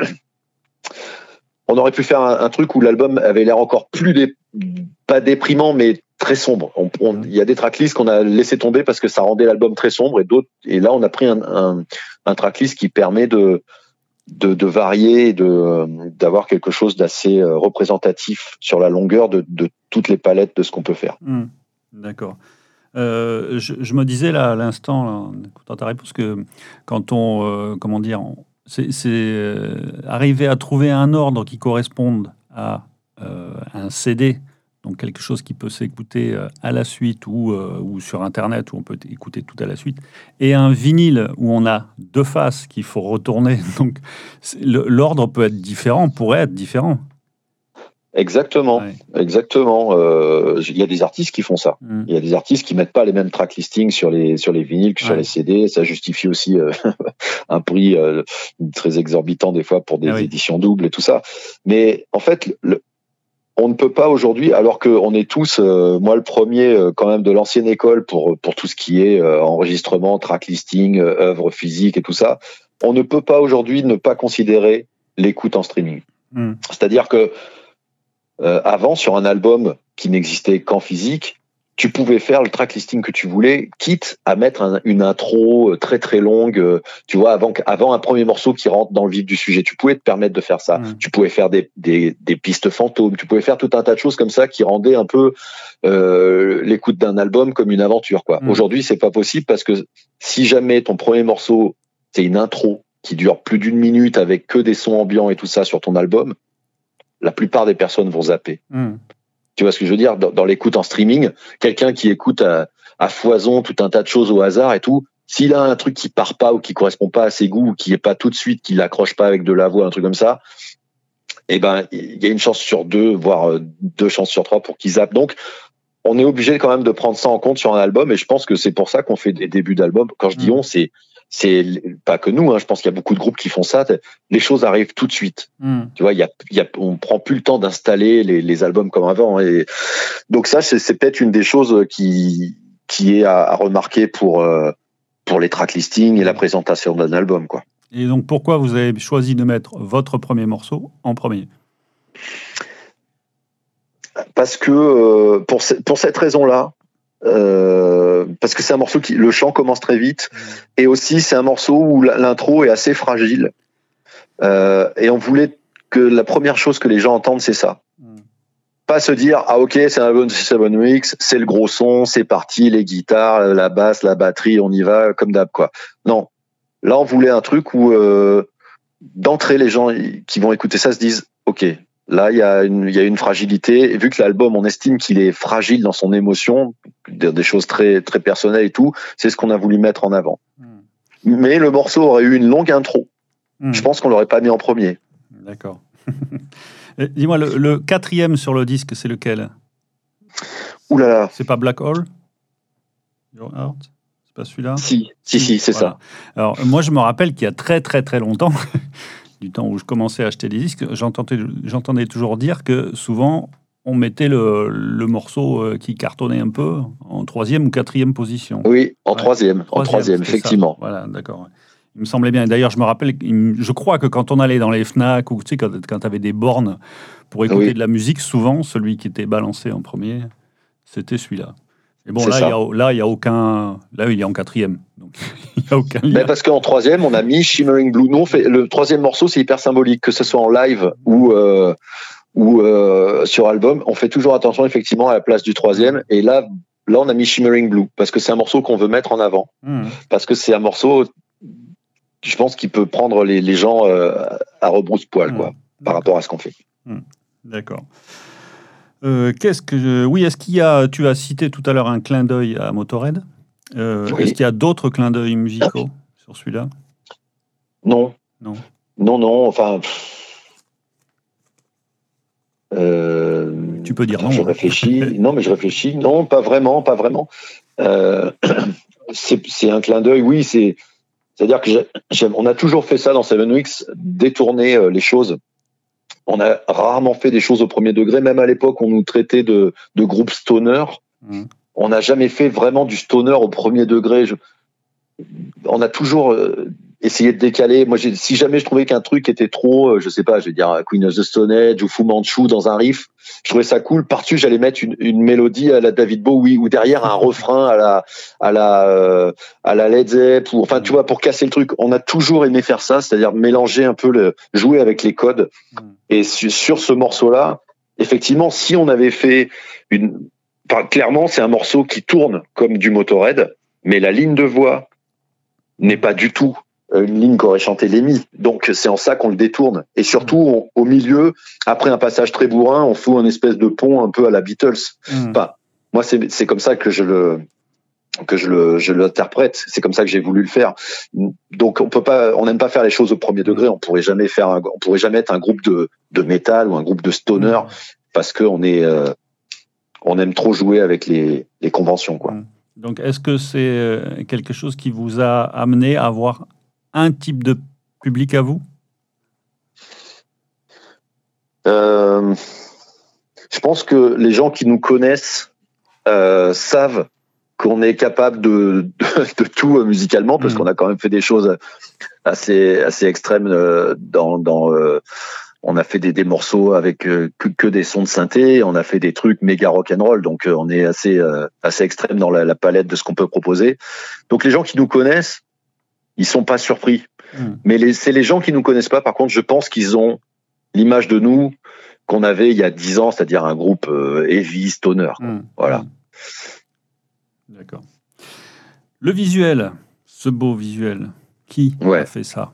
S2: on aurait pu faire un truc où l'album avait l'air encore pas déprimant, mais très sombre. Il y a des tracklists qu'on a laissé tomber parce que ça rendait l'album très sombre, et là, on a pris un tracklist qui permet de varier, d'avoir quelque chose d'assez représentatif sur la longueur de toutes les palettes de ce qu'on peut faire.
S1: D'accord. Je me disais là à l'instant, là, en écoutant ta réponse, que quand c'est arriver à trouver un ordre qui corresponde à un CD, donc quelque chose qui peut s'écouter à la suite ou sur Internet où on peut écouter tout à la suite, et un vinyle où on a deux faces qu'il faut retourner. Donc l'ordre pourrait être différent.
S2: Exactement,
S1: Ouais.
S2: Exactement. Il y a des artistes qui font ça. Il y a des artistes qui mettent pas les mêmes track listings sur les vinyles que sur les CD. Ça justifie aussi un prix très exorbitant des fois pour des éditions doubles et tout ça. Mais en fait, on ne peut pas aujourd'hui, alors qu'on est tous, moi le premier quand même de l'ancienne école pour tout ce qui est enregistrement, track listing, œuvre physique et tout ça, on ne peut pas aujourd'hui ne pas considérer l'écoute en streaming. C'est-à-dire que avant, sur un album qui n'existait qu'en physique, tu pouvais faire le track listing que tu voulais, quitte à mettre une intro très très longue. Tu vois, avant un premier morceau qui rentre dans le vif du sujet, tu pouvais te permettre de faire ça. Tu pouvais faire des pistes fantômes. Tu pouvais faire tout un tas de choses comme ça qui rendaient un peu l'écoute d'un album comme une aventure, quoi. Aujourd'hui, c'est pas possible parce que si jamais ton premier morceau c'est une intro qui dure plus d'1 minute avec que des sons ambiants et tout ça sur ton album, la plupart des personnes vont zapper. Tu vois ce que je veux dire? Dans l'écoute en streaming, quelqu'un qui écoute à foison tout un tas de choses au hasard et tout, s'il a un truc qui part pas ou qui correspond pas à ses goûts ou qui est pas tout de suite, qui l'accroche pas avec de la voix, un truc comme ça, il y a une chance sur 2, voire 2 chances sur 3 pour qu'il zappe. Donc, on est obligé quand même de prendre ça en compte sur un album, et je pense que c'est pour ça qu'on fait des débuts d'album. Quand je dis on, c'est pas que nous, je pense qu'il y a beaucoup de groupes qui font ça. Les choses arrivent tout de suite. Tu vois, on prend plus le temps d'installer les albums comme avant. Et donc ça, c'est peut-être une des choses qui est à remarquer pour les track listings et la présentation d'un album, quoi.
S1: Et donc, pourquoi vous avez choisi de mettre votre premier morceau en premier?
S2: Parce que pour cette raison-là. Parce que c'est un morceau le chant commence très vite, et aussi c'est un morceau où l'intro est assez fragile, et on voulait que la première chose que les gens entendent c'est ça, pas se dire ah ok c'est un album de 7 Weeks, c'est le gros son, c'est parti, les guitares, la basse, la batterie, on y va comme d'hab, quoi. Non, là on voulait un truc où d'entrée les gens qui vont écouter ça se disent ok, là, il y a une fragilité. Et vu que l'album, on estime qu'il est fragile dans son émotion, des choses très, très personnelles et tout, c'est ce qu'on a voulu mettre en avant. Mais le morceau aurait eu une longue intro. Je pense qu'on l'aurait pas mis en premier.
S1: D'accord. Dis-moi, le 4e sur le disque, c'est lequel?
S2: Ouh là là.
S1: C'est pas Black Hole? Your Heart? C'est pas celui-là?
S2: Si, c'est
S1: voilà.
S2: ça.
S1: Alors, moi, je me rappelle qu'il y a très, très, très longtemps, du temps où je commençais à acheter des disques, j'entendais toujours dire que souvent, on mettait le morceau qui cartonnait un peu en 3e ou 4e position.
S2: Oui, en troisième, effectivement.
S1: Ça. Voilà, d'accord. Il me semblait bien. D'ailleurs, je me rappelle, je crois que quand on allait dans les Fnac ou tu sais, quand tu avais des bornes pour écouter de la musique, souvent, celui qui était balancé en premier, c'était celui-là. Et bon, là, il y a aucun. Là, il est en 4e. Donc, il n'y a aucun lien.
S2: Mais parce qu'en 3e, on a mis Shimmering Blue. Non, le 3e morceau, c'est hyper symbolique, que ce soit en live ou sur album. On fait toujours attention, effectivement, à la place du 3e. Et là, on a mis Shimmering Blue parce que c'est un morceau qu'on veut mettre en avant. Parce que c'est un morceau, je pense, qui peut prendre les gens à rebrousse-poil, quoi, par rapport à ce qu'on fait.
S1: D'accord. Est-ce qu'il y a, tu as cité tout à l'heure un clin d'œil à Motorhead. Est-ce qu'il y a d'autres clins d'œil musicaux sur celui-là?
S2: Non. Enfin,
S1: tu peux dire non.
S2: Je réfléchis. Je réfléchis. Non, pas vraiment. C'est un clin d'œil. Oui, c'est-à-dire que on a toujours fait ça dans Seven Weeks, détourner les choses. On a rarement fait des choses au premier degré, même à l'époque, on nous traitait de groupe stoner. On n'a jamais fait vraiment du stoner au premier degré. On a toujours essayé de décaler. Moi, si jamais je trouvais qu'un truc était trop, je sais pas, je vais dire Queen of the Stone Age ou Fu Manchu dans un riff, je trouvais ça cool. Par-dessus, j'allais mettre une mélodie à la David Bowie ou derrière un refrain à la Led Zepp, ou enfin, tu vois, pour casser le truc. On a toujours aimé faire ça, c'est-à-dire mélanger un peu, jouer avec les codes. Et sur ce morceau-là, effectivement, si on avait fait clairement, c'est un morceau qui tourne comme du Motorhead, mais la ligne de voix n'est pas du tout une ligne qu'aurait chanté Lemmy. Donc, c'est en ça qu'on le détourne. Et surtout, au milieu, après un passage très bourrin, on fout un espèce de pont un peu à la Beatles. Enfin, moi, c'est comme ça que je l'interprète. C'est comme ça que j'ai voulu le faire. Donc, on n'aime pas faire les choses au premier degré. On pourrait jamais être un groupe de métal ou un groupe de stoner parce que on aime trop jouer avec les conventions, quoi.
S1: Donc, est-ce que c'est quelque chose qui vous a amené à avoir un type de public à vous?
S2: Je pense que les gens qui nous connaissent savent qu'on est capable de tout musicalement, parce qu'on a quand même fait des choses assez extrêmes on a fait des morceaux avec que des sons de synthé, on a fait des trucs méga rock'n'roll, donc on est assez extrême dans la palette de ce qu'on peut proposer. Donc les gens qui nous connaissent, ils sont pas surpris. Mais c'est les gens qui nous connaissent pas, par contre, je pense qu'ils ont l'image de nous qu'on avait il y a 10 ans, c'est-à-dire un groupe heavy, stoner. Voilà.
S1: D'accord. Le visuel, ce beau visuel, qui a fait ça?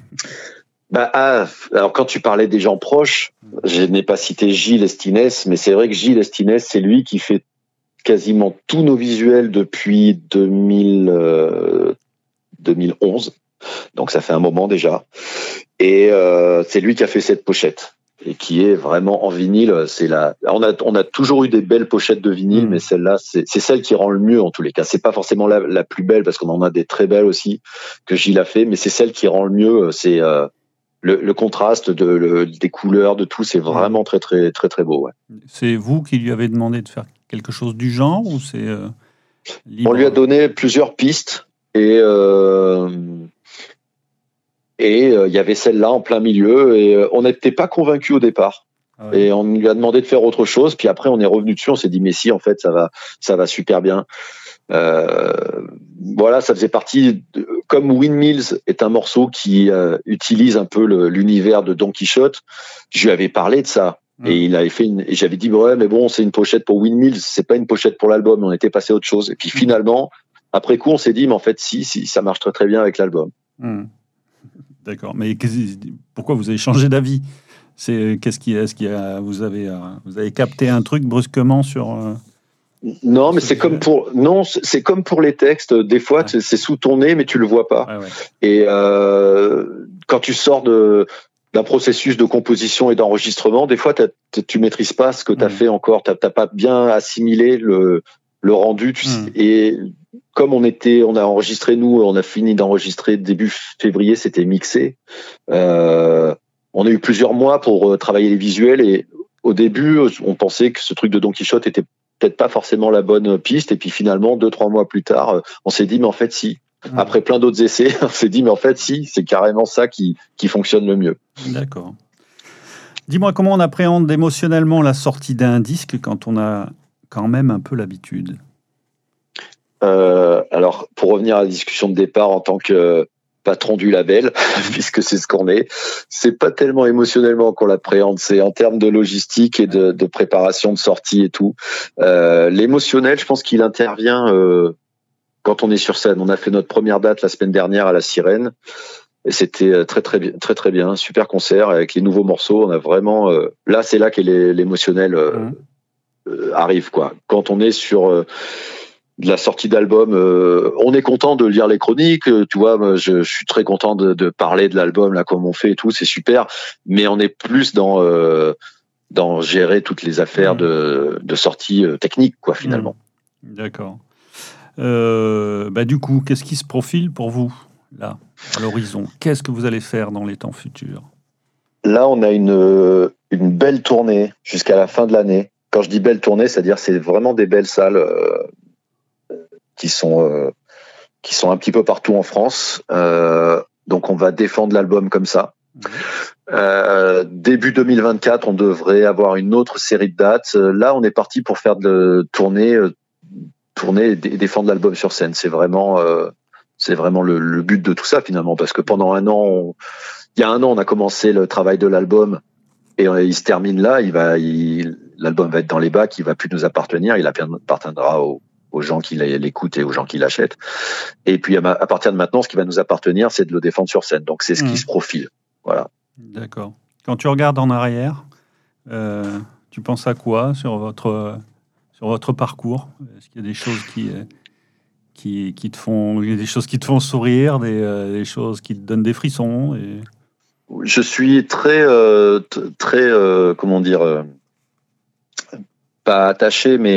S2: Alors quand tu parlais des gens proches, je n'ai pas cité Gilles Estinès, mais c'est vrai que Gilles Estinès, c'est lui qui fait quasiment tous nos visuels depuis 2011. Donc ça fait un moment déjà. Et c'est lui qui a fait cette pochette et qui est vraiment en vinyle. On a toujours eu des belles pochettes de vinyle, mais celle-là, c'est celle qui rend le mieux en tous les cas. C'est pas forcément la plus belle parce qu'on en a des très belles aussi que Gilles a fait, mais c'est celle qui rend le mieux. C'est le contraste des couleurs, de tout, c'est vraiment très très très très beau. Ouais.
S1: C'est vous qui lui avez demandé de faire quelque chose du genre ou c'est libre?
S2: On lui a donné plusieurs pistes et il y avait celle-là en plein milieu et on n'était pas convaincus au départ. Et on lui a demandé de faire autre chose, puis après on est revenu dessus, on s'est dit mais si, en fait ça va super bien. Voilà, ça faisait partie comme Windmills est un morceau qui utilise un peu l'univers de Don Quichotte. Je lui avais parlé de ça et il avait fait et j'avais dit ouais mais bon, c'est une pochette pour Windmills, c'est pas une pochette pour l'album. On était passé à autre chose et puis finalement après coup on s'est dit mais en fait si ça marche très très bien avec l'album.
S1: D'accord, mais pourquoi vous avez changé d'avis? Vous avez capté un truc brusquement sur
S2: Non, mais c'est comme pour les textes. Des fois, c'est sous ton nez, mais tu le vois pas. Et quand tu sors d'un processus de composition et d'enregistrement, des fois, tu maîtrises pas ce que tu as fait encore. T'as pas bien assimilé le rendu. Tu sais, et comme on a enregistré, on a fini d'enregistrer début février, c'était mixé. On a eu plusieurs mois pour travailler les visuels et au début, on pensait que ce truc de Don Quichotte était peut-être pas forcément la bonne piste et puis finalement 2-3 mois plus tard on s'est dit mais en fait si Après plein d'autres essais, on s'est dit, mais en fait, si, c'est carrément ça qui fonctionne le mieux.
S1: D'accord. Dis-moi, comment on appréhende émotionnellement la sortie d'un disque quand on a quand même un peu l'habitude?
S2: Alors, pour revenir à la discussion de départ en tant que patron du label, puisque c'est ce qu'on est, c'est pas tellement émotionnellement qu'on l'appréhende, c'est en termes de logistique et de préparation de sortie et tout. L'émotionnel, je pense qu'il intervient quand on est sur scène. On a fait notre première date la semaine dernière à la Sirène et c'était très bien, super concert avec les nouveaux morceaux. On a vraiment là, c'est là que l'émotionnel arrive, quoi. Quand on est sur de la sortie d'album, on est content de lire les chroniques, tu vois, moi, je suis très content de parler de l'album là comme on fait et tout, c'est super, mais on est plus dans gérer toutes les affaires de sortie technique, quoi, finalement.
S1: D'accord. Du coup, qu'est-ce qui se profile pour vous là à l'horizon? Qu'est-ce que vous allez faire dans les temps futurs?
S2: Là, on a une belle tournée jusqu'à la fin de l'année. Quand je dis belle tournée, c'est-à-dire c'est vraiment des belles salles qui sont un petit peu partout en France. Donc on va défendre l'album comme ça. Début 2024, on devrait avoir une autre série de dates. Là, on est parti pour faire de tourner et défendre l'album sur scène. C'est vraiment le but de tout ça, finalement, parce que pendant il y a un an, on a commencé le travail de l'album et il se termine là. L'album va être dans les bacs, il va plus nous appartenir, il appartiendra aux gens qui l'écoutent et aux gens qui l'achètent. Et puis, à partir de maintenant, ce qui va nous appartenir, c'est de le défendre sur scène. Donc, c'est ce qui se profile. Voilà.
S1: D'accord. Quand tu regardes en arrière, tu penses à quoi sur votre parcours? Est-ce qu'il y a des choses qui te font sourire, des choses qui te donnent des frissons
S2: Je suis très comment dire, pas attaché, mais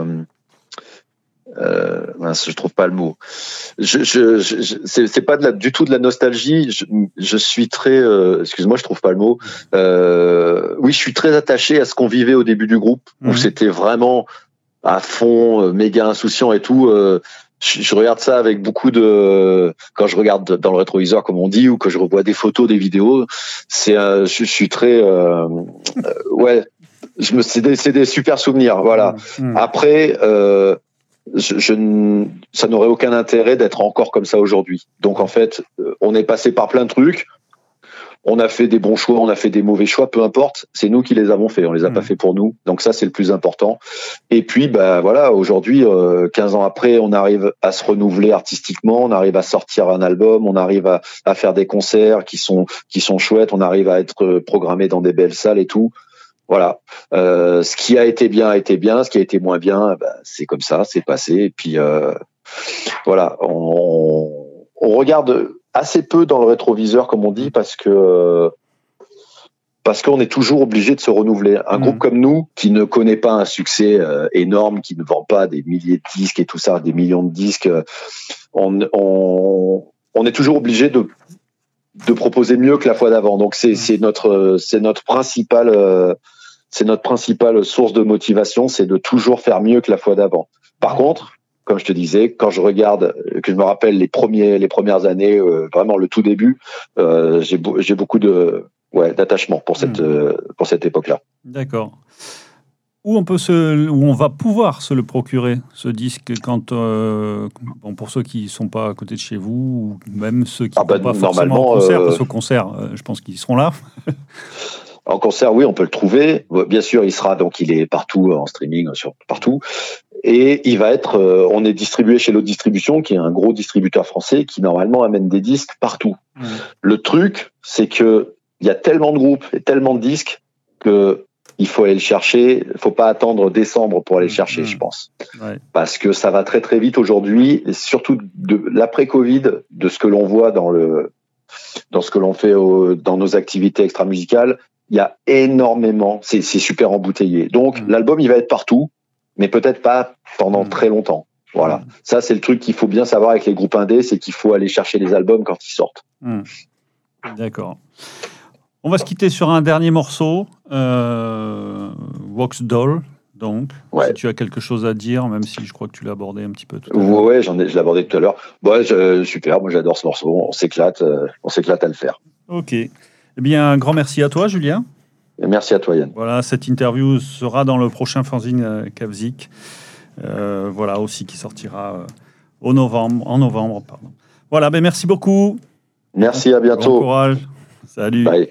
S2: je trouve pas le mot. C'est pas du tout de la nostalgie. Je suis très, excuse-moi, je trouve pas le mot. Oui, je suis très attaché à ce qu'on vivait au début du groupe, où c'était vraiment à fond, méga insouciant et tout. Je regarde ça avec beaucoup quand je regarde dans le rétroviseur, comme on dit, ou que je revois des photos, des vidéos. Je suis très, ouais. C'est des super souvenirs, voilà. Après, ça n'aurait aucun intérêt d'être encore comme ça aujourd'hui. Donc en fait, on est passé par plein de trucs. On a fait des bons choix, on a fait des mauvais choix, peu importe. C'est nous qui les avons fait, on les a pas fait pour nous. Donc ça, c'est le plus important. Et puis, voilà, aujourd'hui, 15 ans après, on arrive à se renouveler artistiquement, on arrive à sortir un album, on arrive à faire des concerts qui sont chouettes, on arrive à être programmé dans des belles salles et tout. Voilà. Ce qui a été bien, ce qui a été moins bien, c'est comme ça, c'est passé. Et puis, voilà, on regarde assez peu dans le rétroviseur, comme on dit, parce qu'on est toujours obligé de se renouveler. Un groupe comme nous, qui ne connaît pas un succès énorme, qui ne vend pas des milliers de disques et tout ça, des millions de disques, on est toujours obligé de proposer mieux que la fois d'avant. Donc c'est notre principale source de motivation, c'est de toujours faire mieux que la fois d'avant. Par contre, comme je te disais, quand je regarde, que je me rappelle les premières années, vraiment le tout début, j'ai beaucoup d'attachement pour cette époque-là.
S1: D'accord. Où on va pouvoir se le procurer, ce disque, quand pour ceux qui ne sont pas à côté de chez vous, ou même ceux qui ne vont pas forcément au concert, parce qu'au concert, je pense qu'ils seront là.
S2: En concert, oui, on peut le trouver. Bien sûr, il est partout en streaming, partout. Et il va être, on est distribué chez l'autre distribution, qui est un gros distributeur français, qui normalement amène des disques partout. Le truc, c'est que il y a tellement de groupes et tellement de disques que il faut aller le chercher. Il faut pas attendre décembre pour aller le chercher, je pense. Ouais. Parce que ça va très très vite aujourd'hui, et surtout de l'après-Covid, de ce que l'on voit dans ce que l'on fait dans nos activités extra-musicales. Il y a énormément, c'est super embouteillé. Donc l'album, il va être partout, mais peut-être pas pendant très longtemps. Voilà. Ça, c'est le truc qu'il faut bien savoir avec les groupes indés, c'est qu'il faut aller chercher les albums quand ils sortent.
S1: D'accord. On va se quitter sur un dernier morceau, Wax Doll, Donc,
S2: Ouais.
S1: si tu as quelque chose à dire, même si je crois que tu l'as abordé un petit peu tout à l'heure.
S2: Ouais, je l'ai abordé tout à l'heure. Super, moi j'adore ce morceau, on s'éclate à le faire.
S1: Ok. Eh bien, un grand merci à toi, Julien.
S2: Et merci à toi, Yann.
S1: Voilà, cette interview sera dans le prochain fanzine Kavzik. Voilà, aussi qui sortira en novembre. Pardon. Voilà, ben merci beaucoup.
S2: Merci, à
S1: Bon
S2: bientôt.
S1: courage. Salut.
S2: Bye.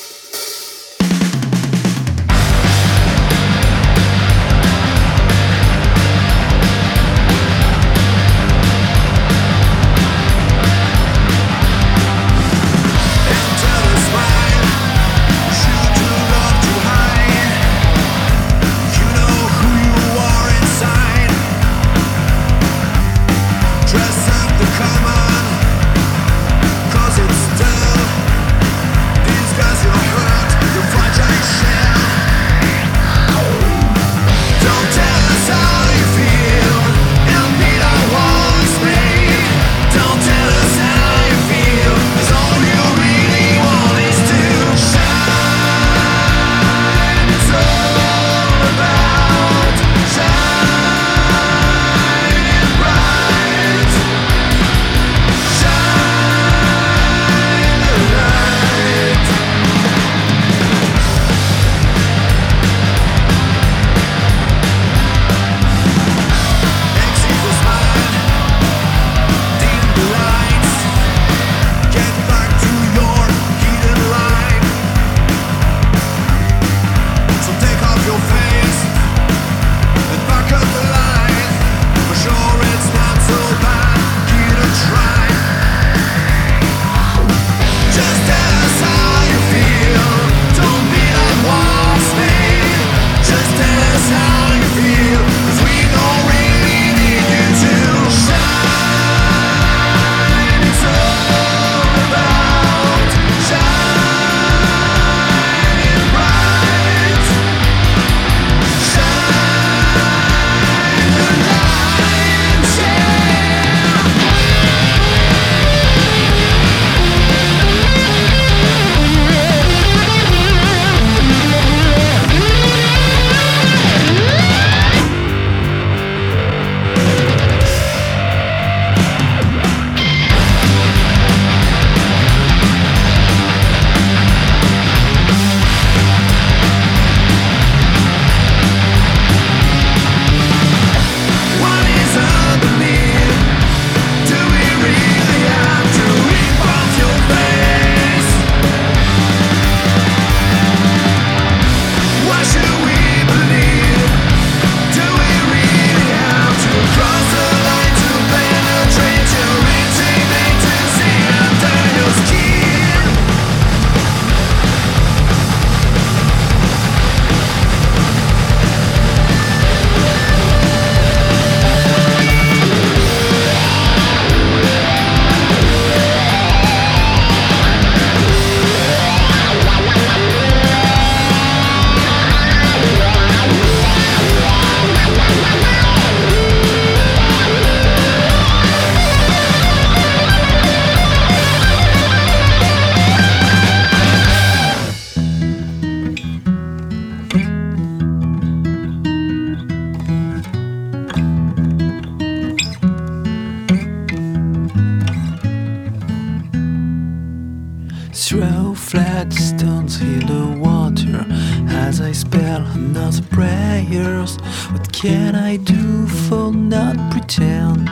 S5: Throw flat stones in the water as I spell another prayers. What can I do for not pretend?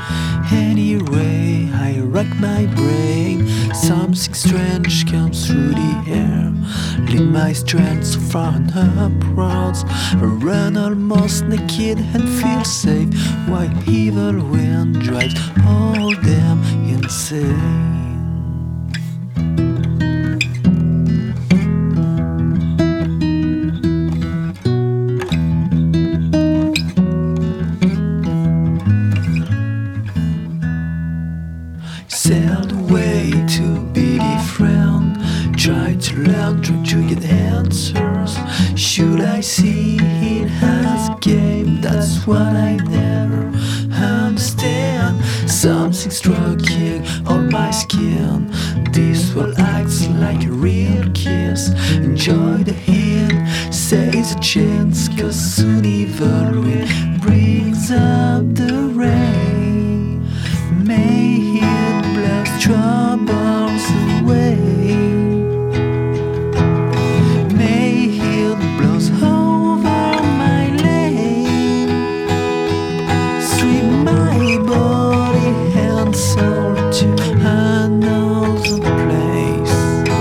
S5: Anyway, I rack my brain. Something strange comes through the air. Lead my strength so far and upwards. I run almost naked and feel safe, while evil wind drives all them insane. Sailed away to be different. Try to learn, try to get answers. Should I see it as a game? That's what I never understand. Something stroking on my skin. This world acts like a real kiss. Enjoy the hint. says a chance, 'cause soon evil wind brings up the rain. May it bless troubles away. May it blows over my lane. Sweep my body and soul to another place.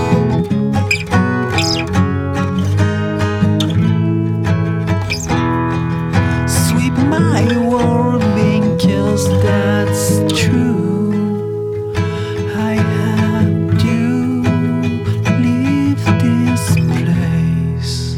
S5: Sweep my world because that's true. I have to leave this place.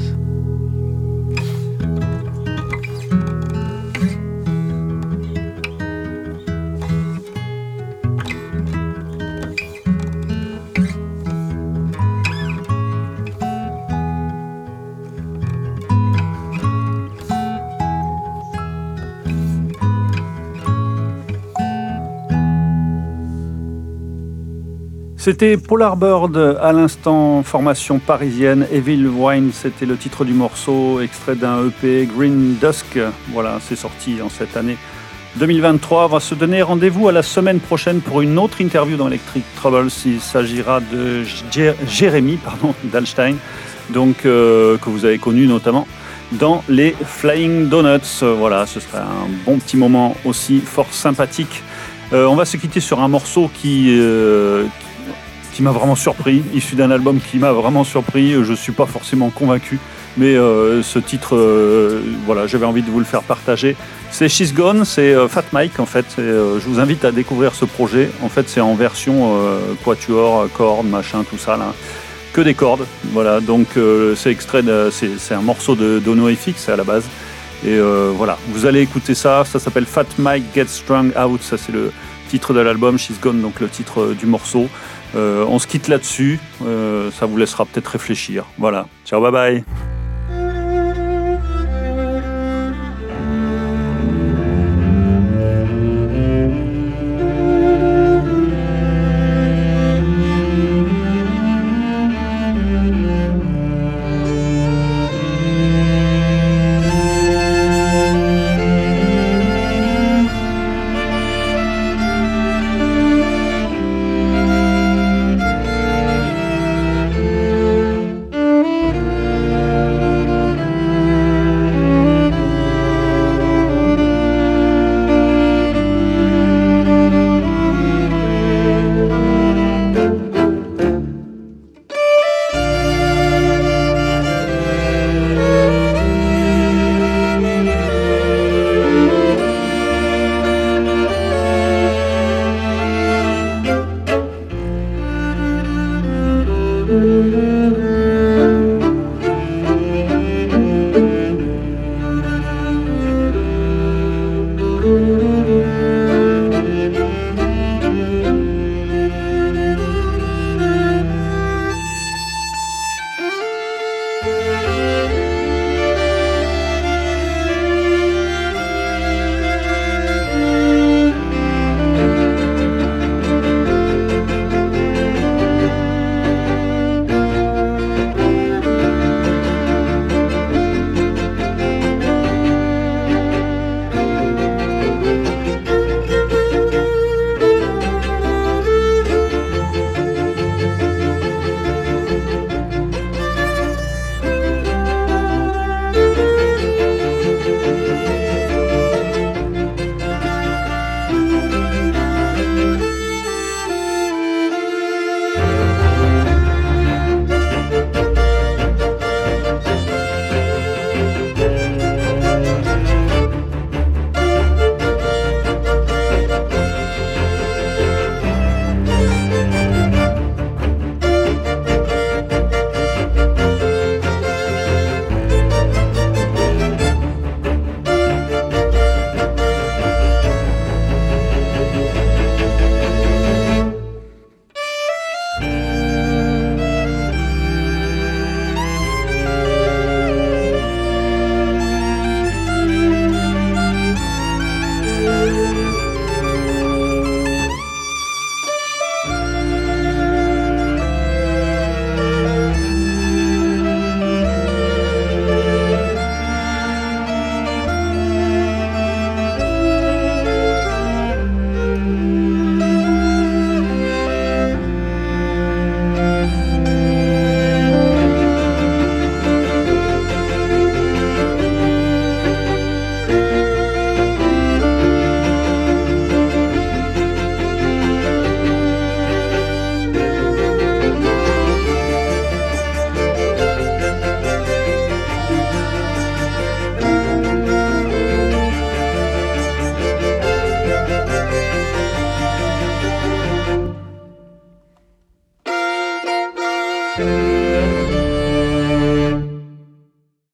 S1: C'était Polar Bird à l'instant, formation parisienne. Evil Wine, c'était le titre du morceau, extrait d'un EP, Green Dusk. Voilà, c'est sorti en cette année 2023. On va se donner rendez-vous à la semaine prochaine pour une autre interview dans Electric Troubles. Il s'agira de Jérémy Dalstein, donc, que vous avez connu notamment dans les Flying Donuts. Voilà, ce sera un bon petit moment aussi, fort sympathique. On va se quitter sur un morceau qui m'a vraiment surpris, issu d'un album qui m'a vraiment surpris. Je ne suis pas forcément convaincu, mais ce titre, voilà, j'avais envie de vous le faire partager. C'est She's Gone, c'est Fat Mike en fait. Je vous invite à découvrir ce projet. En fait, c'est en version quatuor, cordes, machin, tout ça là. Que des cordes, voilà. Donc c'est extrait, c'est un morceau de NoFX à la base. Et voilà, vous allez écouter ça. Ça s'appelle Fat Mike Gets Strung Out. Ça c'est le titre de l'album. She's Gone, donc le titre du morceau. On se quitte là-dessus, ça vous laissera peut-être réfléchir. Voilà, ciao, bye bye.